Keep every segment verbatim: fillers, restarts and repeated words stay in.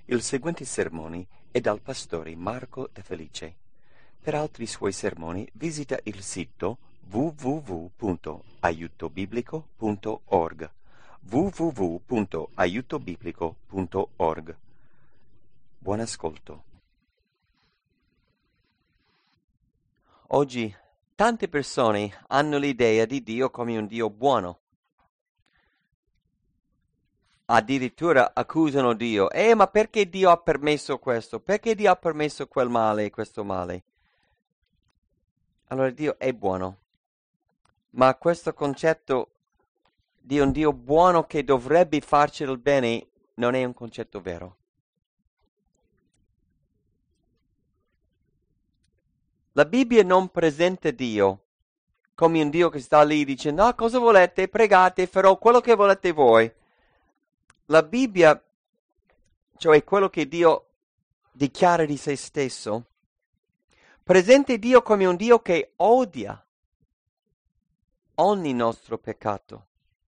Il seguente sermone è dal pastore Marco De Felice. Per altri suoi sermoni visita il sito w w w punto aiuto biblico punto org w w w punto aiuto biblico punto org. Buon ascolto. Oggi tante persone hanno l'idea di Dio come un Dio buono. Addirittura accusano Dio. Eh, ma perché Dio ha permesso questo? Perché Dio ha permesso quel male e questo male? Allora Dio è buono. Ma questo concetto di un Dio buono che dovrebbe farci del bene non è un concetto vero. La Bibbia non presenta Dio come un Dio che sta lì dicendo ah, cosa volete? Pregate, farò quello che volete voi. La Bibbia, cioè quello che Dio dichiara di se stesso, presenta Dio come un Dio che odia ogni nostro peccato.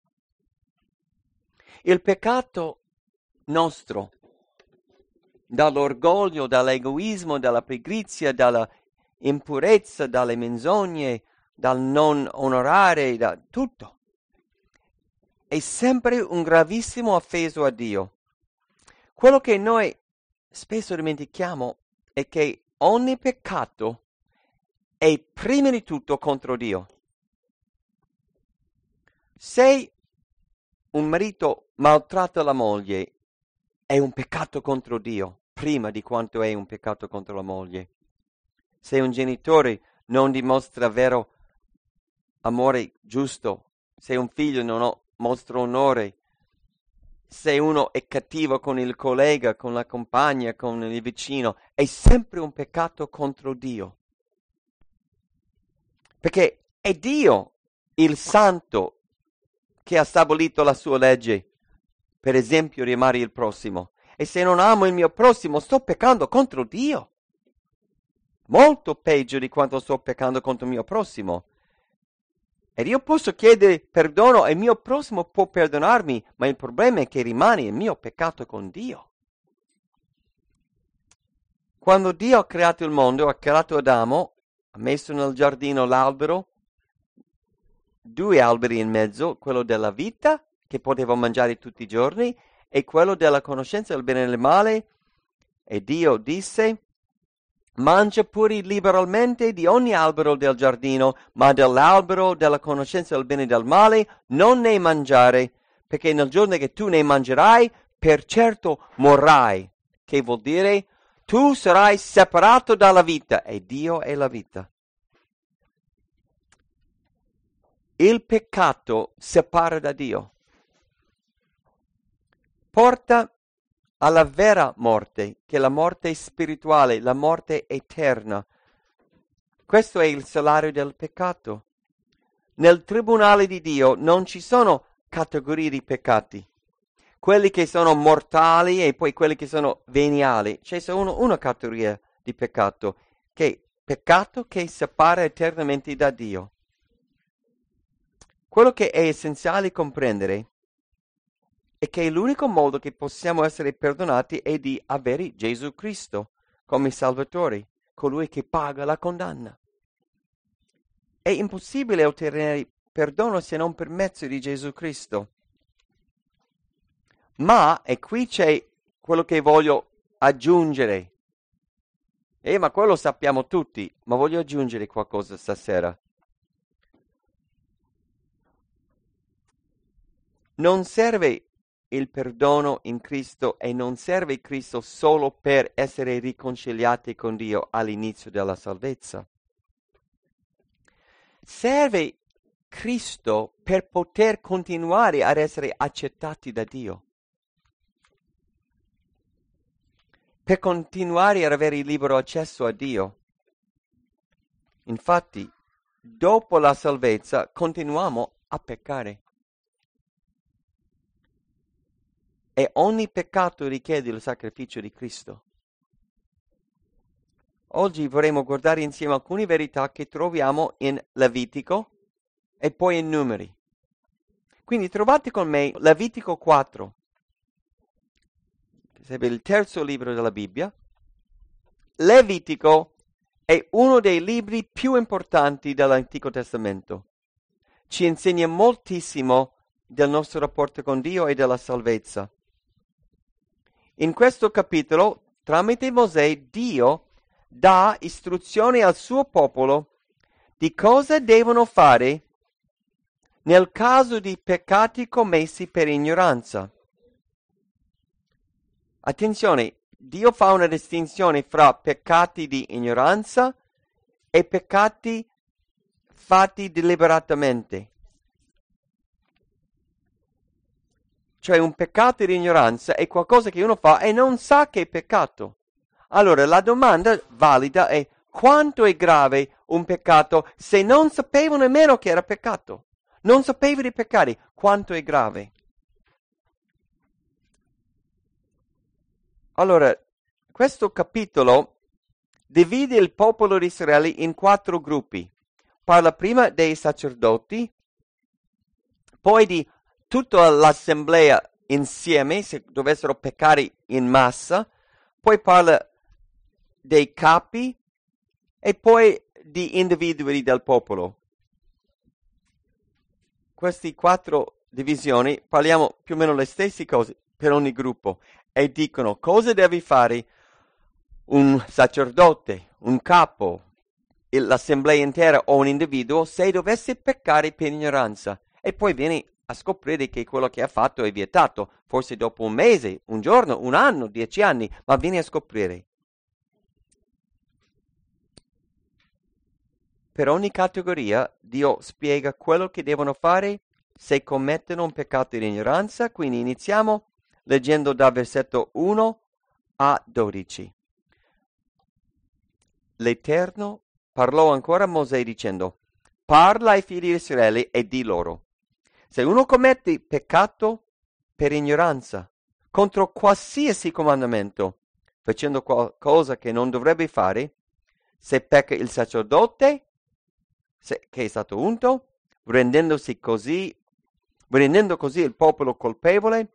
Il peccato nostro, dall'orgoglio, dall'egoismo, dalla pigrizia, dalla impurezza, dalle menzogne, dal non onorare, da tutto, è sempre un gravissimo offeso a Dio. Quello che noi spesso dimentichiamo è che ogni peccato è prima di tutto contro Dio. Se un marito maltratta la moglie è un peccato contro Dio, prima di quanto è un peccato contro la moglie. Se un genitore non dimostra vero amore giusto, se un figlio non ho, mostra onore, se uno è cattivo con il collega, con la compagna, con il vicino, è sempre un peccato contro Dio. Perché è Dio il santo che ha stabilito la sua legge, per esempio di amare il prossimo. E se non amo il mio prossimo, sto peccando contro Dio. Molto peggio di quanto sto peccando contro il mio prossimo. Ed io posso chiedere perdono e il mio prossimo può perdonarmi, ma il problema è che rimane il mio peccato con Dio. Quando Dio ha creato il mondo, ha creato Adamo, ha messo nel giardino l'albero, due alberi in mezzo, quello della vita, che poteva mangiare tutti i giorni, e quello della conoscenza del bene e del male, e Dio disse: mangia pure liberalmente di ogni albero del giardino, ma dell'albero della conoscenza del bene e del male non ne mangiare, perché nel giorno che tu ne mangerai, per certo morrai. Che vuol dire? Tu sarai separato dalla vita, e Dio è la vita. Il peccato separa da Dio. Porta alla vera morte, che è la morte spirituale, la morte eterna. Questo è il salario del peccato. Nel tribunale di Dio non ci sono categorie di peccati. Quelli che sono mortali e poi quelli che sono veniali. C'è solo una categoria di peccato, che è peccato che separa eternamente da Dio. Quello che è essenziale comprendere e che l'unico modo che possiamo essere perdonati è di avere Gesù Cristo come Salvatore, colui che paga la condanna. È impossibile ottenere perdono se non per mezzo di Gesù Cristo. Ma, e qui c'è quello che voglio aggiungere, eh, ma quello sappiamo tutti, ma voglio aggiungere qualcosa stasera. Non serve il perdono in Cristo e non serve Cristo solo per essere riconciliati con Dio all'inizio della salvezza. Serve Cristo per poter continuare ad essere accettati da Dio. Per continuare ad avere libero accesso a Dio. Infatti, dopo la salvezza continuiamo a peccare. E ogni peccato richiede il sacrificio di Cristo. Oggi vorremmo guardare insieme alcune verità che troviamo in Levitico e poi in Numeri. Quindi trovate con me Levitico quattro. sarebbe il terzo libro della Bibbia. Levitico è uno dei libri più importanti dell'Antico Testamento. Ci insegna moltissimo del nostro rapporto con Dio e della salvezza. In questo capitolo, tramite Mosè, Dio dà istruzioni al suo popolo di cosa devono fare nel caso di peccati commessi per ignoranza. Attenzione, Dio fa una distinzione fra peccati di ignoranza e peccati fatti deliberatamente. Cioè un peccato di ignoranza è qualcosa che uno fa e non sa che è peccato. Allora la domanda valida è: quanto è grave un peccato se non sapevo nemmeno che era peccato? Non sapevo di peccare, quanto è grave? Allora, questo capitolo divide il popolo di Israele in quattro gruppi. Parla prima dei sacerdoti, poi di tutta l'assemblea insieme, se dovessero peccare in massa, poi parla dei capi e poi di individui del popolo. Queste quattro divisioni parliamo più o meno le stesse cose per ogni gruppo e dicono cosa deve fare un sacerdote, un capo, l'assemblea intera o un individuo se dovesse peccare per ignoranza, e poi vieni a scoprire che quello che ha fatto è vietato, forse dopo un mese, un giorno, un anno, dieci anni, ma vieni a scoprire. Per ogni categoria Dio spiega quello che devono fare se commettono un peccato di ignoranza. Quindi iniziamo leggendo dal versetto uno a dodici. L'Eterno parlò ancora a Mosè dicendo: parla ai figli di Israele e di loro: se uno commette peccato per ignoranza contro qualsiasi comandamento, facendo qualcosa che non dovrebbe fare, se pecca il sacerdote se, che è stato unto, rendendosi così, rendendo così il popolo colpevole,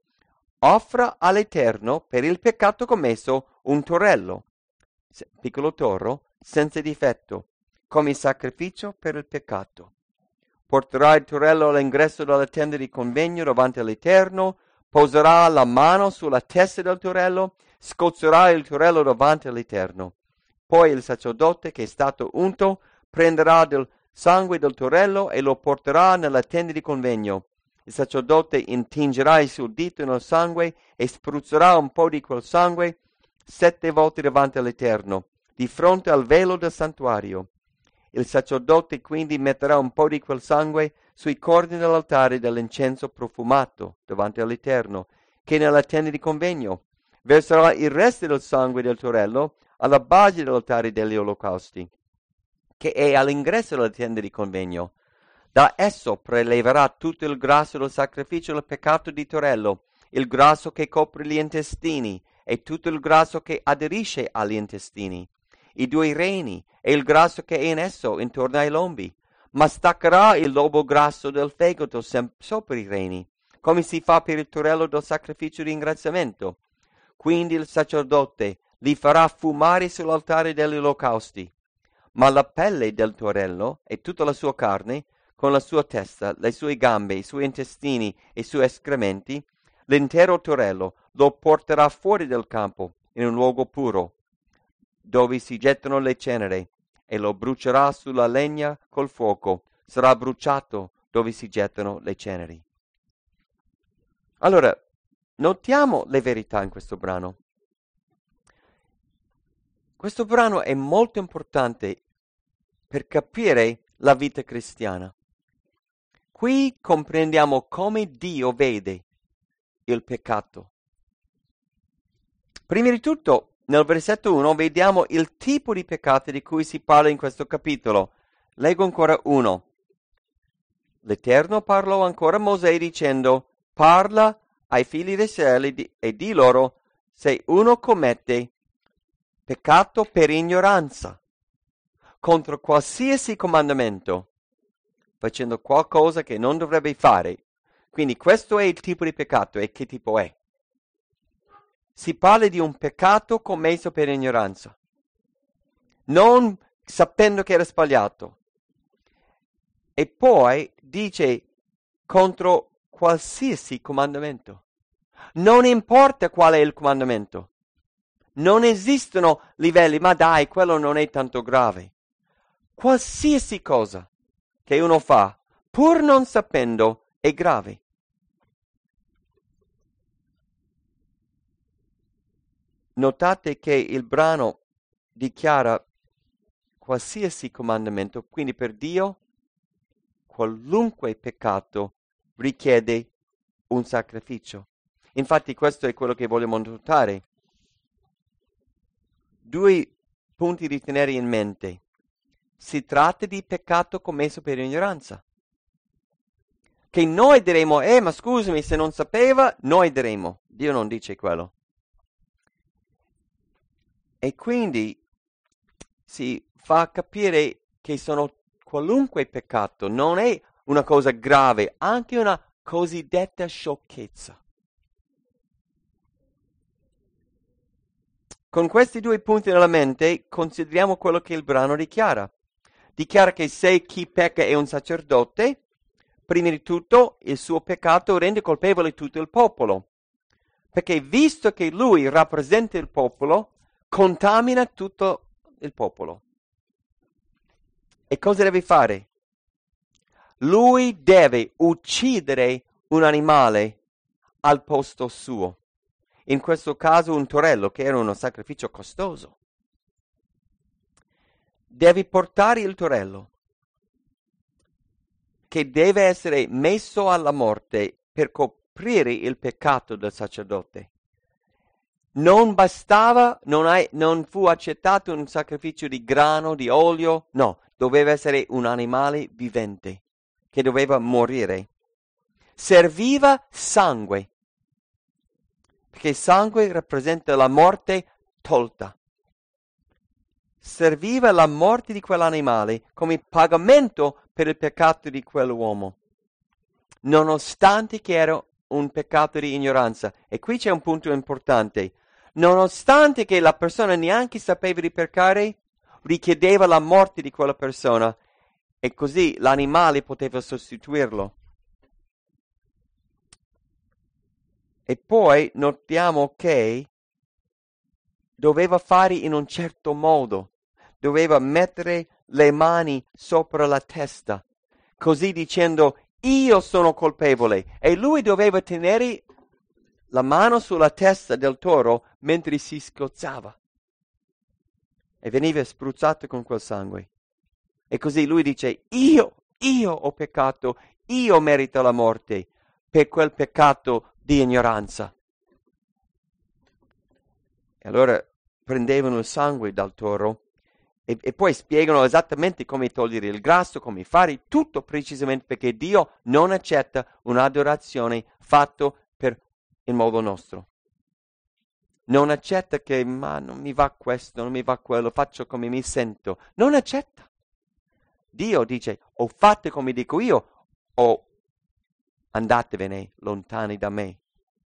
offra all'Eterno per il peccato commesso un torello, piccolo toro, senza difetto, come sacrificio per il peccato. Porterà il torello all'ingresso della tenda di convegno davanti all'Eterno, poserà la mano sulla testa del torello, scozzerà il torello davanti all'Eterno. Poi il sacerdote che è stato unto prenderà del sangue del torello e lo porterà nella tenda di convegno. Il sacerdote intingerà il suo dito nel sangue e spruzzerà un po' di quel sangue sette volte davanti all'Eterno, di fronte al velo del santuario. Il sacerdote quindi metterà un po' di quel sangue sui corni dell'altare dell'incenso profumato davanti all'Eterno, che è nella tenda di convegno. Verserà il resto del sangue del torello alla base dell'altare degli olocausti, che è all'ingresso della tenda di convegno. Da esso preleverà tutto il grasso del sacrificio del peccato di torello, il grasso che copre gli intestini e tutto il grasso che aderisce agli intestini, i due reni e il grasso che è in esso intorno ai lombi, ma staccherà il lobo grasso del fegato sopra i reni, come si fa per il torello del sacrificio di ringraziamento. Quindi il sacerdote li farà fumare sull'altare degli olocausti. Ma la pelle del torello e tutta la sua carne, con la sua testa, le sue gambe, i suoi intestini e i suoi escrementi, l'intero torello lo porterà fuori del campo, in un luogo puro, dove si gettano le ceneri, e lo brucerà sulla legna col fuoco. Sarà bruciato dove si gettano le ceneri. Allora, notiamo le verità in questo brano. Questo brano è molto importante per capire la vita cristiana. Qui comprendiamo come Dio vede il peccato. Prima di tutto, nel versetto uno vediamo il tipo di peccato di cui si parla in questo capitolo. Leggo ancora uno. L'Eterno parlò ancora a Mosè dicendo: parla ai figli di Israele e di loro: se uno commette peccato per ignoranza contro qualsiasi comandamento, facendo qualcosa che non dovrebbe fare. Quindi questo è il tipo di peccato. E che tipo è? si parla di un peccato commesso per ignoranza, non sapendo che era sbagliato. E poi dice contro qualsiasi comandamento. Non importa qual è il comandamento. Non esistono livelli, ma dai, quello non è tanto grave. Qualsiasi cosa che uno fa, pur non sapendo, è grave. Notate che il brano dichiara qualsiasi comandamento, quindi per Dio qualunque peccato richiede un sacrificio. Infatti questo è quello che vogliamo notare. Due punti da tenere in mente. Si tratta di peccato commesso per ignoranza. Che noi diremo, eh ma scusami, se non sapeva, noi diremo. Dio non dice quello. E quindi si fa capire che sono qualunque peccato, non è una cosa grave, anche una cosiddetta sciocchezza. Con questi due punti nella mente consideriamo quello che il brano dichiara. Dichiara che se chi pecca è un sacerdote, prima di tutto il suo peccato rende colpevole tutto il popolo, perché visto che lui rappresenta il popolo, contamina tutto il popolo. E cosa deve fare? Lui deve uccidere un animale al posto suo. In questo caso un torello, che era uno sacrificio costoso. Deve portare il torello, che deve essere messo alla morte per coprire il peccato del sacerdote. Non bastava, non, hai, non fu accettato un sacrificio di grano, di olio, no, doveva essere un animale vivente, che doveva morire. Serviva sangue, perché sangue rappresenta la morte tolta. Serviva la morte di quell'animale come pagamento per il peccato di quell'uomo, nonostante che era un peccato di ignoranza. E qui c'è un punto importante. Nonostante che la persona neanche sapeva di peccare, richiedeva la morte di quella persona e così l'animale poteva sostituirlo. E poi notiamo che doveva fare in un certo modo, doveva mettere le mani sopra la testa, così dicendo io sono colpevole, e lui doveva tenere la mano sulla testa del toro mentre si scozzava e veniva spruzzato con quel sangue. E così lui dice io, io ho peccato, io merito la morte per quel peccato di ignoranza. E allora prendevano il sangue dal toro e, e poi spiegano esattamente come togliere il grasso, come fare tutto precisamente, perché Dio non accetta un'adorazione fatta per il modo nostro. Non accetta che, ma non mi va questo, non mi va quello, faccio come mi sento. Non accetta. Dio dice, o fate come dico io, o andatevene lontani da me.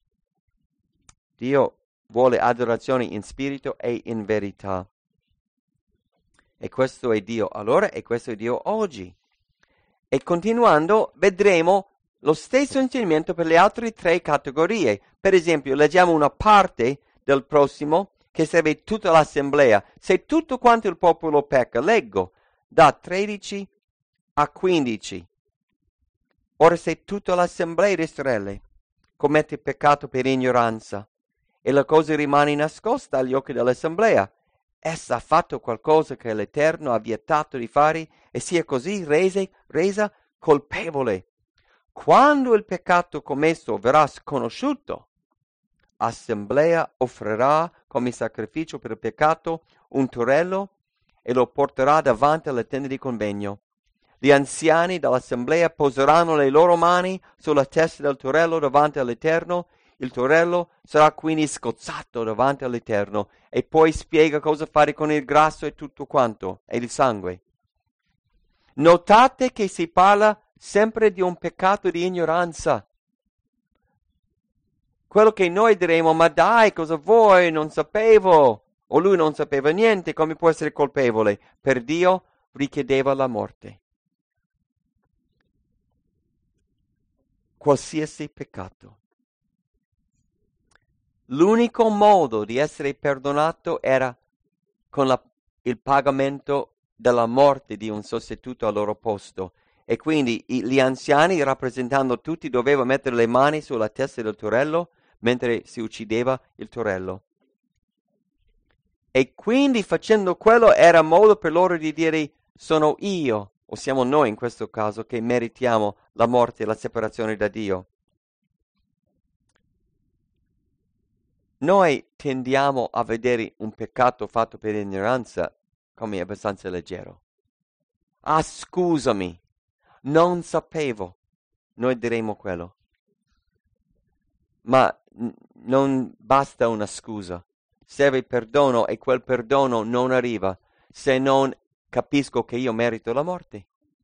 Dio vuole adorazione in spirito e in verità. E questo è Dio allora e questo è Dio oggi. E continuando vedremo lo stesso insegnamento per le altre tre categorie. Per esempio, leggiamo una parte del prossimo che serve tutta l'assemblea. Se tutto quanto il popolo pecca, leggo da tredici a quindici. Ora se tutta l'assemblea di Israele commette peccato per ignoranza e la cosa rimane nascosta agli occhi dell'assemblea, essa ha fatto qualcosa che l'Eterno ha vietato di fare e sia così rese, resa colpevole. Quando il peccato commesso verrà sconosciuto, l'assemblea offrirà come sacrificio per il peccato un torello e lo porterà davanti alla tenda di convegno. Gli anziani dell'assemblea poseranno le loro mani sulla testa del torello davanti all'Eterno. Il torello sarà quindi scozzato davanti all'Eterno e poi spiega cosa fare con il grasso e tutto quanto, e il sangue. Notate che si parla sempre di un peccato di ignoranza. quello che noi diremo, ma dai, cosa vuoi? Non sapevo. O lui non sapeva niente, come può essere colpevole? Per Dio richiedeva la morte. Qualsiasi peccato. L'unico modo di essere perdonato era con la, il pagamento della morte di un sostituto al loro posto. E quindi i, gli anziani, rappresentando tutti, dovevano mettere le mani sulla testa del torello mentre si uccideva il torello. E quindi facendo quello era modo per loro di dire sono io, o siamo noi in questo caso, che meritiamo la morte e la separazione da Dio. Noi tendiamo a vedere un peccato fatto per ignoranza come abbastanza leggero. Ah, scusami, non sapevo. Noi diremo quello. Ma n- non basta una scusa. Serve perdono e quel perdono non arriva se non capisco che io merito la morte.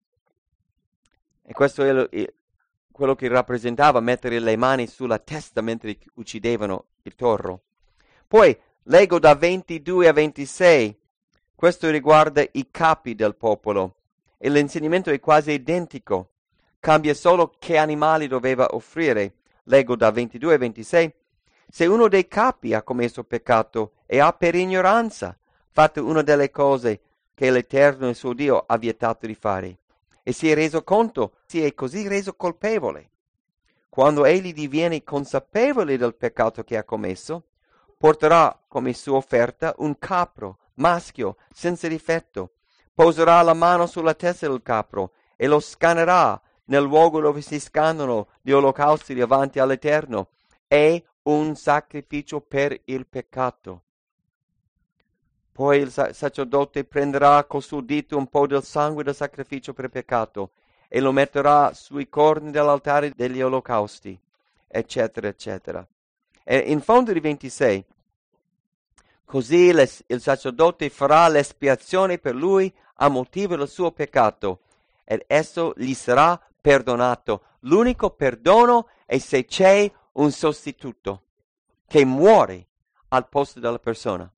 E questo è lo, è quello che rappresentava mettere le mani sulla testa mentre uccidevano il toro. Poi leggo da ventidue a ventisei. Questo riguarda i capi del popolo e l'insegnamento è quasi identico. Cambia solo che animali doveva offrire. Leggo da ventidue a ventisei. Se uno dei capi ha commesso peccato e ha per ignoranza fatto una delle cose che l'Eterno il suo Dio ha vietato di fare e si è reso conto, si è così reso colpevole, quando egli diviene consapevole del peccato che ha commesso, porterà come sua offerta un capro maschio senza difetto, poserà la mano sulla testa del capro e lo scannerà nel luogo dove si scannano gli olocausti davanti all'Eterno. È un sacrificio per il peccato. Poi il sacerdote prenderà col suo dito un po' del sangue del sacrificio per il peccato e lo metterà sui corni dell'altare degli olocausti, eccetera, eccetera. E in fondo di ventisei, così il sacerdote farà l'espiazione per lui a motivo del suo peccato ed esso gli sarà perdonato. L'unico perdono è se c'è un sostituto che muore al posto della persona.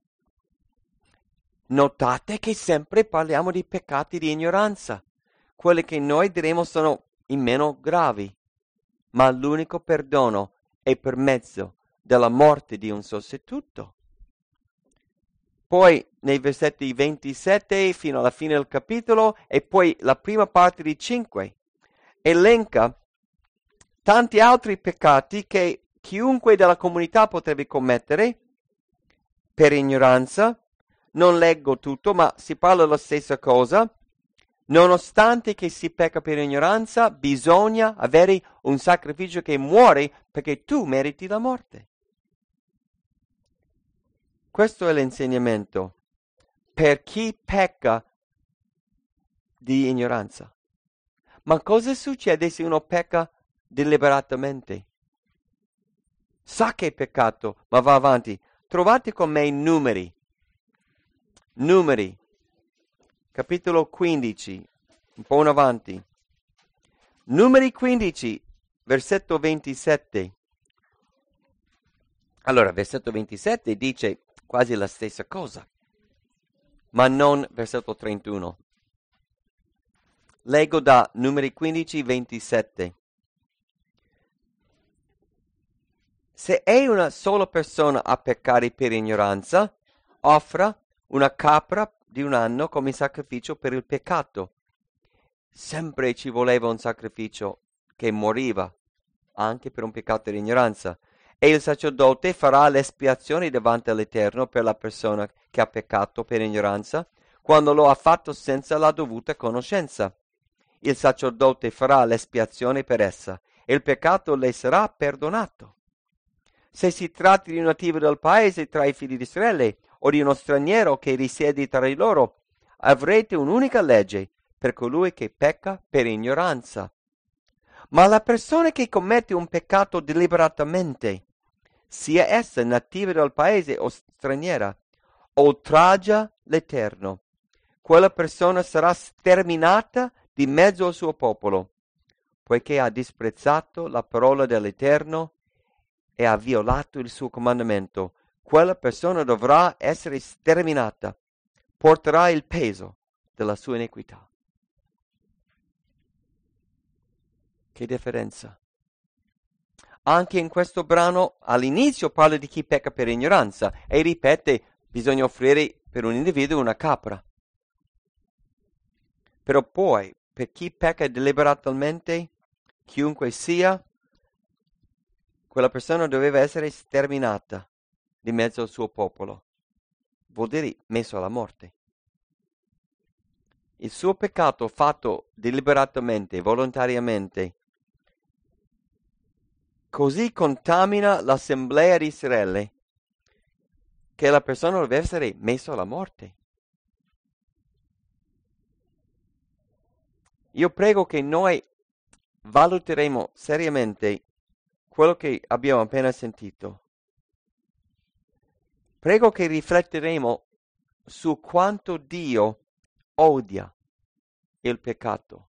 Notate che sempre parliamo di peccati di ignoranza, quelli che noi diremo sono i meno gravi, ma l'unico perdono è per mezzo della morte di un sostituto. Poi nei versetti ventisette fino alla fine del capitolo e poi la prima parte di cinque elenca tanti altri peccati che chiunque della comunità potrebbe commettere per ignoranza. Non leggo tutto, ma si parla della stessa cosa. Nonostante che si pecca per ignoranza, bisogna avere un sacrificio che muore perché tu meriti la morte. Questo è l'insegnamento per chi pecca di ignoranza. Ma cosa succede se uno pecca deliberatamente? Sa che è peccato, ma va avanti. Trovate con me i numeri. Numeri, capitolo quindici, un po' in avanti. Numeri quindici, versetto ventisette. Allora, versetto ventisette dice quasi la stessa cosa, ma non versetto trentuno. Leggo da Numeri quindici, ventisette. Se è una sola persona a peccare per ignoranza, offra una capra di un anno come sacrificio per il peccato. Sempre ci voleva un sacrificio che moriva, anche per un peccato di ignoranza. E il sacerdote farà l'espiazione davanti all'Eterno per la persona che ha peccato per ignoranza, quando lo ha fatto senza la dovuta conoscenza. Il sacerdote farà l'espiazione per essa, e il peccato le sarà perdonato. Se si tratti di un nativo del paese tra i figli di Israele, o di uno straniero che risiede tra di loro, avrete un'unica legge per colui che pecca per ignoranza. Ma la persona che commette un peccato deliberatamente, sia essa nativa del paese o straniera, oltraggia l'Eterno. Quella persona sarà sterminata di mezzo al suo popolo, poiché ha disprezzato la parola dell'Eterno e ha violato il suo comandamento, quella persona dovrà essere sterminata, porterà il peso della sua iniquità. Che differenza! Anche in questo brano all'inizio parla di chi pecca per ignoranza e ripete: bisogna offrire per un individuo una capra. Però poi, per chi pecca deliberatamente, chiunque sia, quella persona doveva essere sterminata di mezzo al suo popolo. Vuol dire messo alla morte. Il suo peccato fatto deliberatamente, volontariamente, così contamina l'assemblea di Israele che la persona deve essere messa alla morte. Io prego che noi valuteremo seriamente quello che abbiamo appena sentito. Prego che rifletteremo su quanto Dio odia il peccato.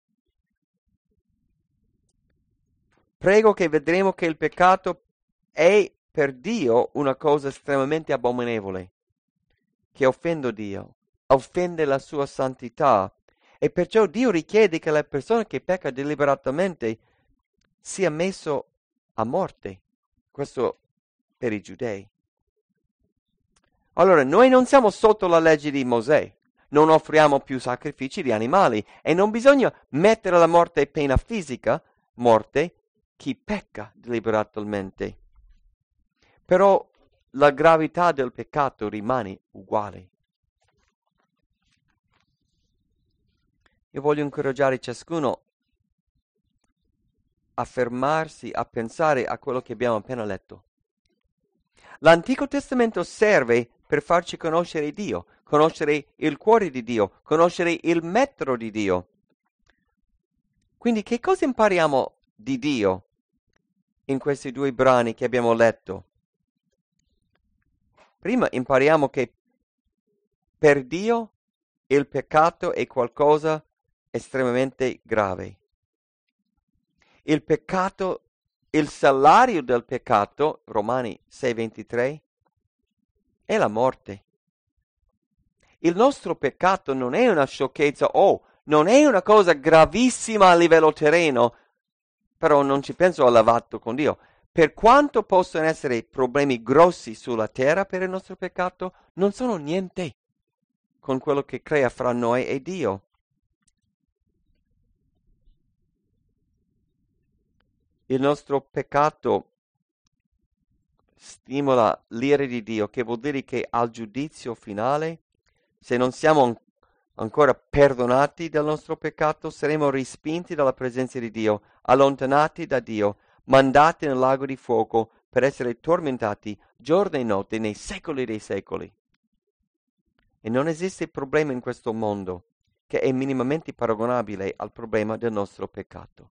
Prego che vedremo che il peccato è per Dio una cosa estremamente abominevole, che offende Dio, offende la sua santità, e perciò Dio richiede che la persona che pecca deliberatamente sia messo a morte. Questo per i giudei. Allora, noi non siamo sotto la legge di Mosè, non offriamo più sacrifici di animali e non bisogna mettere alla morte pena fisica, morte, chi pecca deliberatamente. Però la gravità del peccato rimane uguale. Io voglio incoraggiare ciascuno a fermarsi, a pensare a quello che abbiamo appena letto. L'Antico Testamento serve per farci conoscere Dio, conoscere il cuore di Dio, conoscere il metodo di Dio. Quindi che cosa impariamo di Dio in questi due brani che abbiamo letto? Prima impariamo che per Dio il peccato è qualcosa estremamente grave. Il peccato, il salario del peccato, Romani sei ventitré, è la morte. Il nostro peccato non è una sciocchezza, oh, non è una cosa gravissima a livello terreno, però non ci penso al lavato con Dio. Per quanto possono essere problemi grossi sulla terra per il nostro peccato, non sono niente con quello che crea fra noi e Dio. Il nostro peccato stimola l'ira di Dio, che vuol dire che al giudizio finale, se non siamo an- ancora perdonati del nostro peccato, saremo respinti dalla presenza di Dio, allontanati da Dio, mandati nel lago di fuoco per essere tormentati giorno e notte nei secoli dei secoli. E non esiste problema in questo mondo che è minimamente paragonabile al problema del nostro peccato.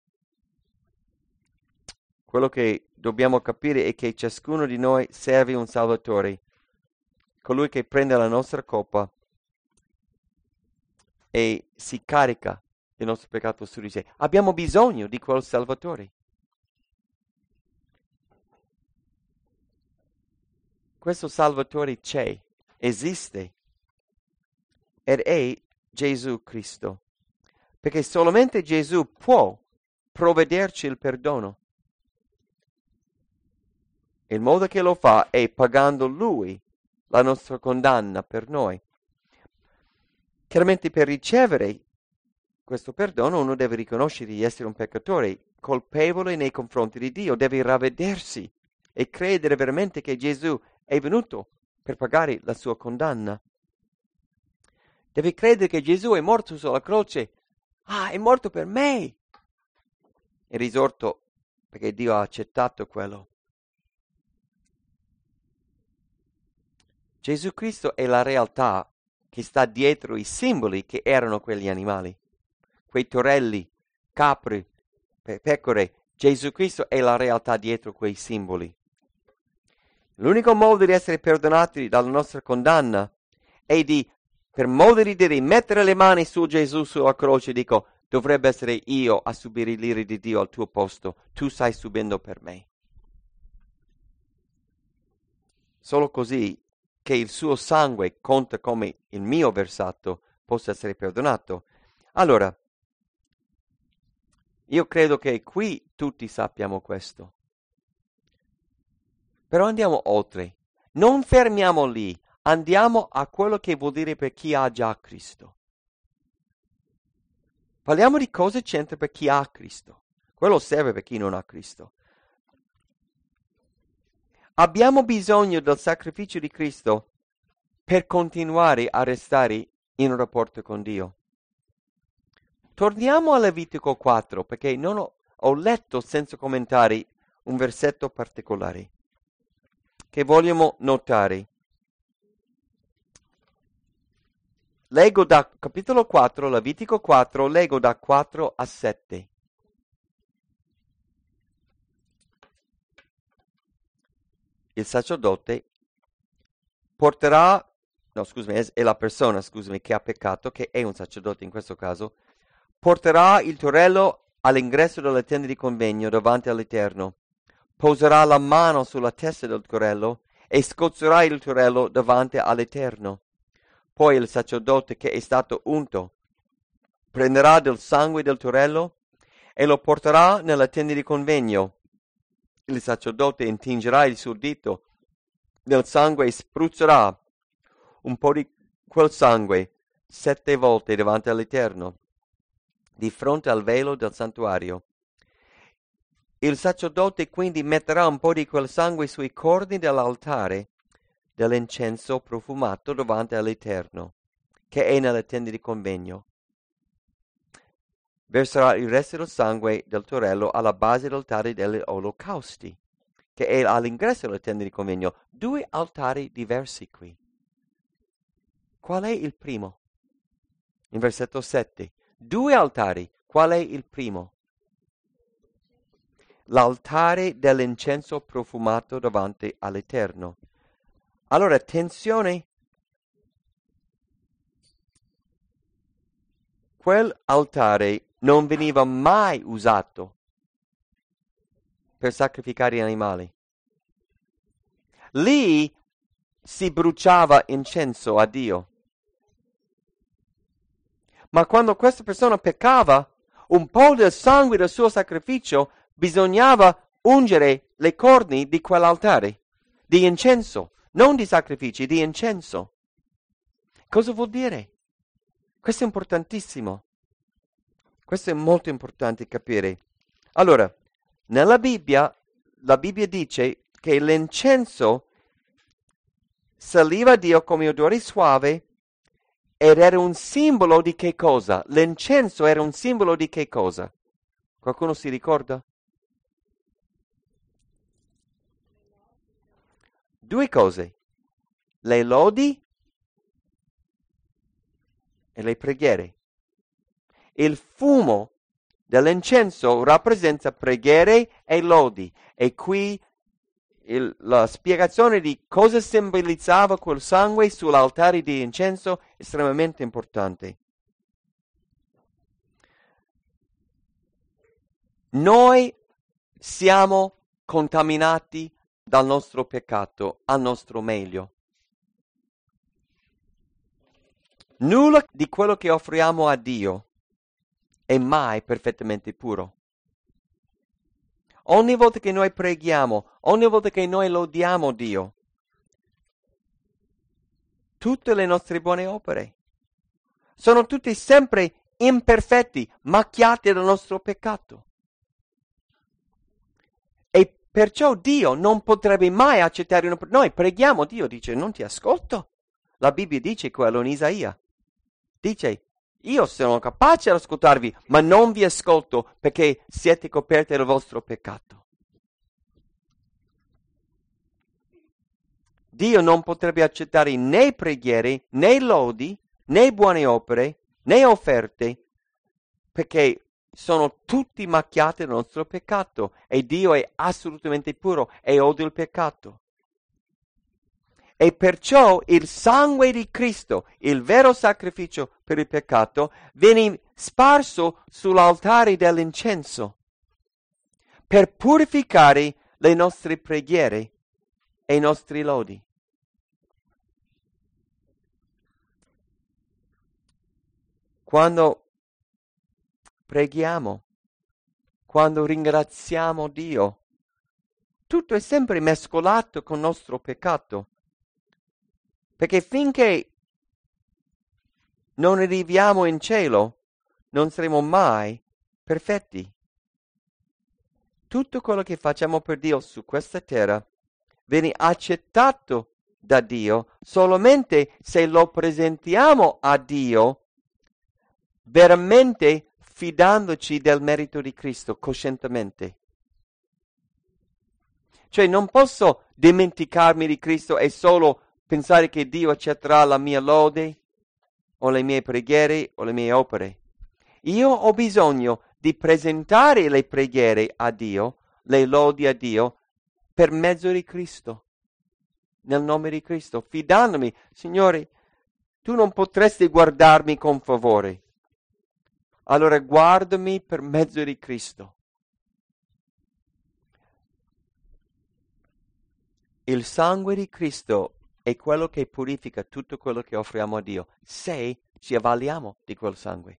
Quello che dobbiamo capire è che ciascuno di noi serve un Salvatore, colui che prende la nostra colpa e si carica il nostro peccato su di sé. Abbiamo bisogno di quel Salvatore. Questo Salvatore c'è, esiste, ed è Gesù Cristo, perché solamente Gesù può provvederci il perdono. Il modo che lo fa è pagando Lui la nostra condanna per noi. Chiaramente per ricevere questo perdono uno deve riconoscere di essere un peccatore colpevole nei confronti di Dio, deve ravvedersi e credere veramente che Gesù è venuto per pagare la sua condanna. Deve credere che Gesù è morto sulla croce. Ah, è morto per me! È risorto perché Dio ha accettato quello. Gesù Cristo è la realtà che sta dietro i simboli che erano quegli animali. Quei torelli, capri, pe- pecore. Gesù Cristo è la realtà dietro quei simboli. L'unico modo di essere perdonati dalla nostra condanna è di, per modo di dire, mettere le mani su Gesù sulla croce e dico, dovrebbe essere io a subire l'ira di Dio al tuo posto, tu stai subendo per me. solo così che il suo sangue conta come il mio versato possa essere perdonato. Allora, io credo che qui tutti sappiamo questo. Però andiamo oltre. Non fermiamo lì. Andiamo a quello che vuol dire per chi ha già Cristo. Parliamo di cosa c'entra per chi ha Cristo. Quello serve per chi non ha Cristo. Abbiamo bisogno del sacrificio di Cristo per continuare a restare in un rapporto con Dio. Torniamo a Levitico quattro, perché non ho, ho letto senza commentari un versetto particolare che vogliamo notare. Leggo da capitolo quattro, Levitico quattro, leggo da quattro a sette. Il sacerdote porterà, no scusami, è la persona, scusami, che ha peccato, che è un sacerdote in questo caso, porterà il torello all'ingresso della tenda di convegno davanti all'Eterno, poserà la mano sulla testa del torello e scozzerà il torello davanti all'Eterno. Poi il sacerdote che è stato unto prenderà del sangue del torello e lo porterà nella tenda di convegno. Il sacerdote intingerà il suo dito nel sangue e spruzzerà un po' di quel sangue sette volte davanti all'Eterno, di fronte al velo del santuario. Il sacerdote quindi metterà un po' di quel sangue sui corni dell'altare dell'incenso profumato davanti all'Eterno, che è nella tenda di convegno. Verserà il resto del sangue del torello alla base dell'altare degli olocausti, che è all'ingresso della tenda di convegno. Due altari diversi qui. Qual è il primo? In versetto sette. Due altari. Qual è il primo? L'altare dell'incenso profumato davanti all'Eterno. Allora, attenzione. Quell'altare non veniva mai usato per sacrificare animali. Lì si bruciava incenso a Dio. Ma quando questa persona peccava, un po' del sangue del suo sacrificio bisognava ungere le corni di quell'altare, di incenso, non di sacrifici, di incenso. Cosa vuol dire? Questo è importantissimo. Questo è molto importante capire. Allora, nella Bibbia, la Bibbia dice che l'incenso saliva a Dio come odore suave ed era un simbolo di che cosa? L'incenso era un simbolo di che cosa? Qualcuno si ricorda? Due cose. Le lodi e le preghiere. Il fumo dell'incenso rappresenta preghiere e lodi. E qui il, la spiegazione di cosa simbolizzava quel sangue sull'altare di incenso è estremamente importante. Noi siamo contaminati dal nostro peccato al nostro meglio. Nulla di quello che offriamo a Dio è mai perfettamente puro. Ogni volta che noi preghiamo, ogni volta che noi lodiamo Dio, tutte le nostre buone opere sono tutte sempre imperfetti, macchiati dal nostro peccato. E perciò Dio non potrebbe mai accettare una... Noi preghiamo, Dio dice, non ti ascolto. La Bibbia dice quello in Isaia. Dice, io sono capace di ascoltarvi, ma non vi ascolto perché siete coperti dal vostro peccato. Dio non potrebbe accettare né preghiere, né lodi, né buone opere, né offerte, perché sono tutti macchiati dal nostro peccato e Dio è assolutamente puro e odia il peccato. E perciò il sangue di Cristo, il vero sacrificio per il peccato, viene sparso sull'altare dell'incenso per purificare le nostre preghiere e i nostri lodi. quando preghiamo, quando ringraziamo Dio, tutto è sempre mescolato con il nostro peccato. Perché finché non arriviamo in cielo, non saremo mai perfetti. Tutto quello che facciamo per Dio su questa terra viene accettato da Dio solamente se lo presentiamo a Dio veramente fidandoci del merito di Cristo coscientemente. Cioè non posso dimenticarmi di Cristo e solo pensare che Dio accetterà la mia lode o le mie preghiere o le mie opere. Io ho bisogno di presentare le preghiere a Dio, le lodi a Dio, per mezzo di Cristo, nel nome di Cristo, fidandomi, Signore, tu non potresti guardarmi con favore, allora guardami per mezzo di Cristo. Il sangue di Cristo è quello che purifica tutto quello che offriamo a Dio, se ci avvaliamo di quel sangue.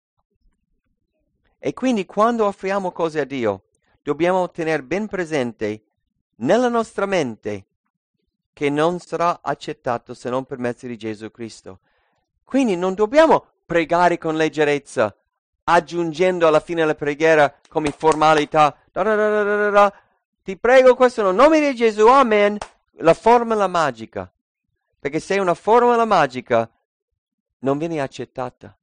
E quindi quando offriamo cose a Dio, dobbiamo tenere ben presente nella nostra mente che non sarà accettato se non per mezzo di Gesù Cristo. Quindi non dobbiamo pregare con leggerezza, aggiungendo alla fine della preghiera come formalità, da da da da da, ti prego questo nel nome di Gesù, amen, la formula magica. Perché se è una formula magica, non viene accettata.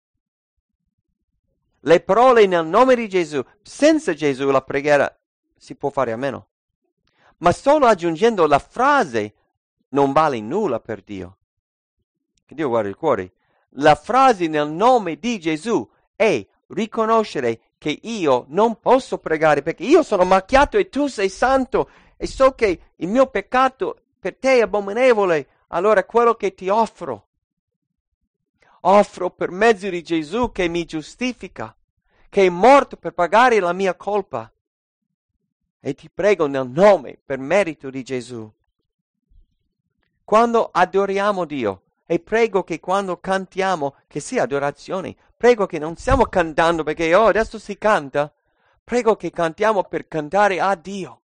Le parole nel nome di Gesù, senza Gesù la preghiera si può fare a meno. Ma solo aggiungendo la frase non vale nulla per Dio. Che Dio guarda il cuore. La frase nel nome di Gesù è riconoscere che io non posso pregare perché io sono macchiato e tu sei santo e so che il mio peccato per te è abominevole. Allora quello che ti offro, offro per mezzo di Gesù che mi giustifica, che è morto per pagare la mia colpa. E ti prego nel nome, per merito di Gesù. Quando adoriamo Dio, e prego che quando cantiamo, che sia adorazione, prego che non stiamo cantando perché oh, adesso si canta, prego che cantiamo per cantare a Dio.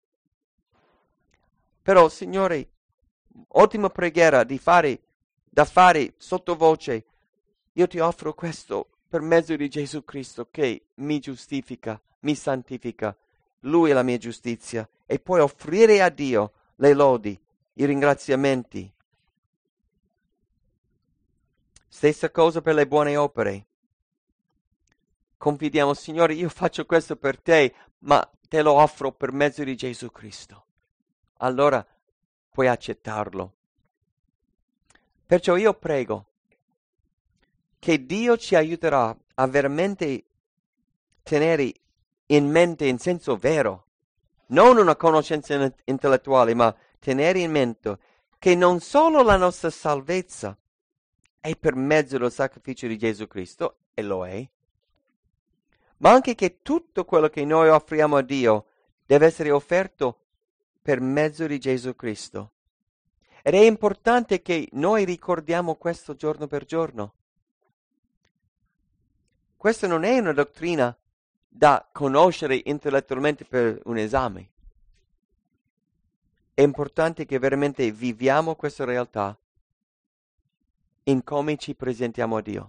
Però, Signore, ottima preghiera di fare, da fare sottovoce, io ti offro questo per mezzo di Gesù Cristo che mi giustifica, mi santifica. Lui è la mia giustizia. E poi offrire a Dio le lodi, i ringraziamenti. Stessa cosa per le buone opere. Confidiamo, Signore, io faccio questo per te, ma te lo offro per mezzo di Gesù Cristo. Allora puoi accettarlo. Perciò io prego che Dio ci aiuterà a veramente tenere in mente in senso vero, non una conoscenza intellettuale, ma tenere in mente che non solo la nostra salvezza è per mezzo del sacrificio di Gesù Cristo, e lo è, ma anche che tutto quello che noi offriamo a Dio deve essere offerto per mezzo di Gesù Cristo. Ed è importante che noi ricordiamo questo giorno per giorno. Questa non è una dottrina da conoscere intellettualmente per un esame. È importante che veramente viviamo questa realtà in come ci presentiamo a Dio.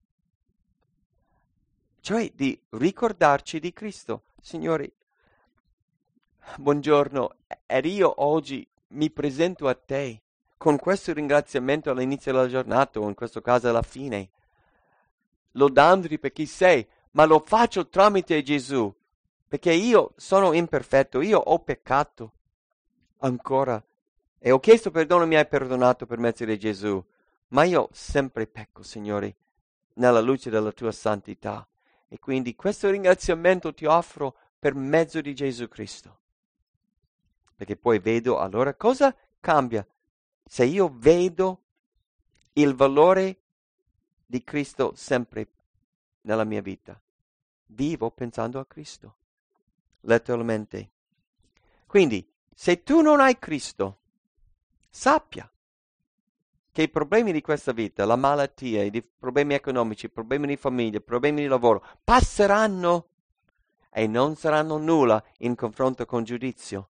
Cioè di ricordarci di Cristo. Signore, buongiorno, ed io oggi mi presento a te con questo ringraziamento all'inizio della giornata o in questo caso alla fine, lodandoti per chi sei, ma lo faccio tramite Gesù, perché io sono imperfetto, io ho peccato ancora e ho chiesto perdono, mi hai perdonato per mezzo di Gesù, ma io sempre pecco, Signore, nella luce della tua santità. E quindi questo ringraziamento ti offro per mezzo di Gesù Cristo. Perché poi vedo, allora cosa cambia? Se io vedo il valore di Cristo sempre nella mia vita, vivo pensando a Cristo, letteralmente. Quindi, se tu non hai Cristo, sappia che i problemi di questa vita, la malattia, i problemi economici, i problemi di famiglia, i problemi di lavoro, passeranno e non saranno nulla in confronto con giudizio.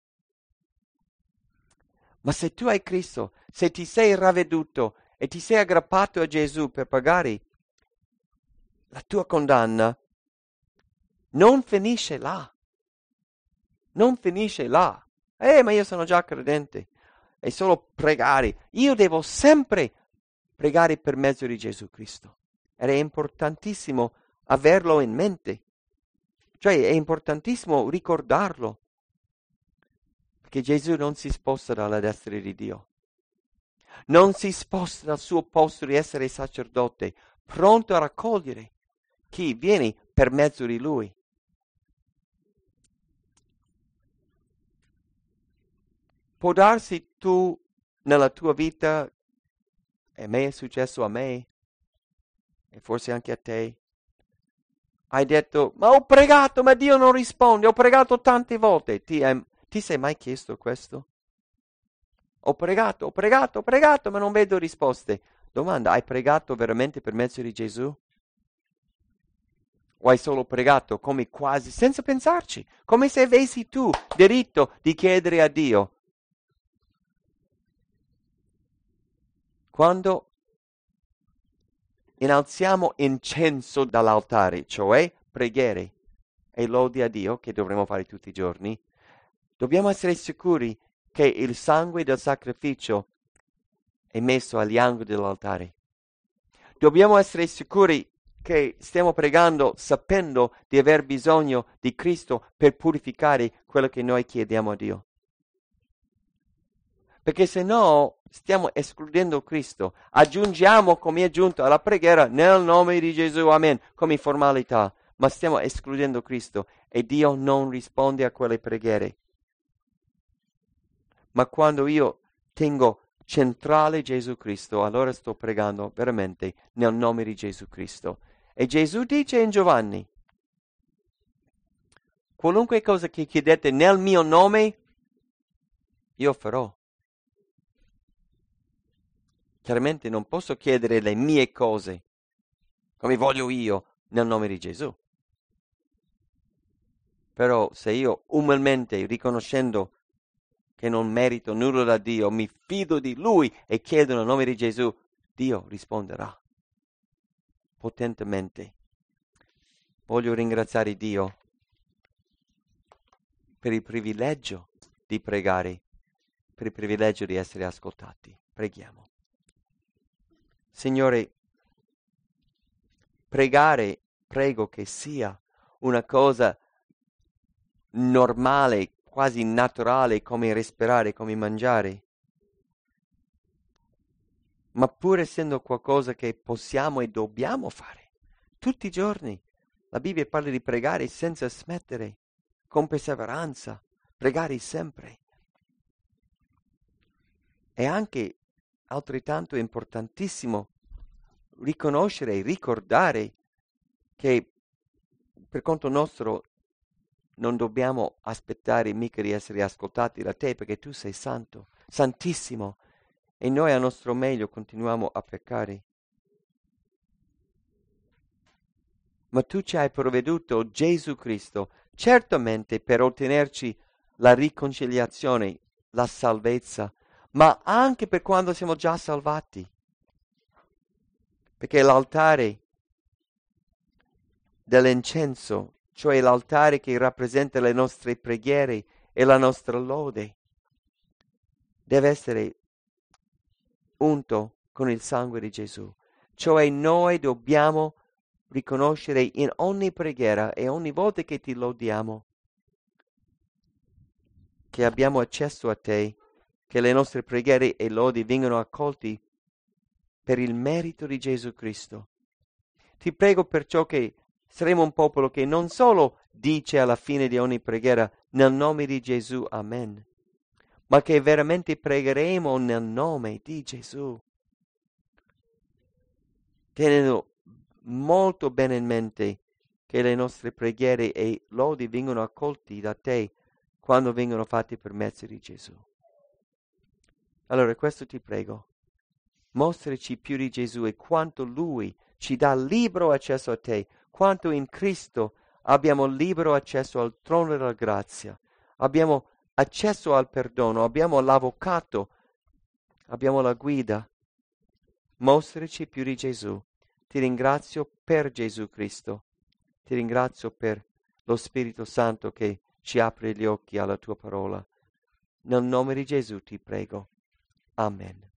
Ma se tu hai Cristo, se ti sei ravveduto e ti sei aggrappato a Gesù per pagare la tua condanna, non finisce là. Non finisce là. Eh, ma io sono già credente. È solo pregare. Io devo sempre pregare per mezzo di Gesù Cristo. Ed è importantissimo averlo in mente. Cioè è importantissimo ricordarlo. Perché Gesù non si sposta dalla destra di Dio. Non si sposta dal suo posto di essere sacerdote, pronto a raccogliere chi viene per mezzo di Lui. Può darsi tu nella tua vita, e me è successo a me, e forse anche a te, hai detto, ma ho pregato, ma Dio non risponde, ho pregato tante volte. Ti, eh, ti sei mai chiesto questo? Ho pregato, ho pregato, ho pregato, ma non vedo risposte. Domanda, hai pregato veramente per mezzo di Gesù? O hai solo pregato come quasi, senza pensarci, come se avessi tu diritto di chiedere a Dio? Quando innalziamo incenso dall'altare, cioè preghiere e lodi a Dio, che dovremo fare tutti i giorni, dobbiamo essere sicuri che il sangue del sacrificio è messo agli angoli dell'altare. Dobbiamo essere sicuri che stiamo pregando sapendo di aver bisogno di Cristo per purificare quello che noi chiediamo a Dio. Perché se no stiamo escludendo Cristo. Aggiungiamo, come è aggiunto alla preghiera, nel nome di Gesù, amen, come formalità. Ma stiamo escludendo Cristo e Dio non risponde a quelle preghiere. Ma quando io tengo centrale Gesù Cristo, allora sto pregando veramente nel nome di Gesù Cristo. E Gesù dice in Giovanni, qualunque cosa che chiedete nel mio nome, io farò. Chiaramente non posso chiedere le mie cose, come voglio io, nel nome di Gesù. Però se io umilmente, riconoscendo che non merito nulla da Dio, mi fido di Lui e chiedo nel nome di Gesù, Dio risponderà potentemente. Voglio ringraziare Dio per il privilegio di pregare, per il privilegio di essere ascoltati. Preghiamo. Signore, pregare, prego che sia una cosa normale, quasi naturale, come respirare, come mangiare, ma pur essendo qualcosa che possiamo e dobbiamo fare tutti i giorni. La Bibbia parla di pregare senza smettere, con perseveranza, pregare sempre. È anche altrettanto importantissimo riconoscere e ricordare che per conto nostro non dobbiamo aspettare mica di essere ascoltati da te, perché tu sei santo, santissimo, e noi a nostro meglio continuiamo a peccare. Ma tu ci hai provveduto Gesù Cristo, certamente per ottenerci la riconciliazione, la salvezza, ma anche per quando siamo già salvati. Perché l'altare dell'incenso, cioè l'altare che rappresenta le nostre preghiere e la nostra lode, deve essere unto con il sangue di Gesù. Cioè noi dobbiamo riconoscere in ogni preghiera e ogni volta che ti lodiamo che abbiamo accesso a te, che le nostre preghiere e lodi vengano accolti per il merito di Gesù Cristo. Ti prego perciò che saremo un popolo che non solo dice alla fine di ogni preghiera nel nome di Gesù, amen, ma che veramente pregheremo nel nome di Gesù, tenendo molto bene in mente che le nostre preghiere e lodi vengono accolti da te quando vengono fatti per mezzo di Gesù. Allora, questo ti prego. Mostraci più di Gesù e quanto Lui ci dà libero accesso a te, quanto in Cristo abbiamo libero accesso al trono della grazia, abbiamo accesso al perdono, abbiamo l'avvocato, abbiamo la guida. Mostraci più di Gesù. Ti ringrazio per Gesù Cristo. Ti ringrazio per lo Spirito Santo che ci apre gli occhi alla tua parola. Nel nome di Gesù ti prego. Amen.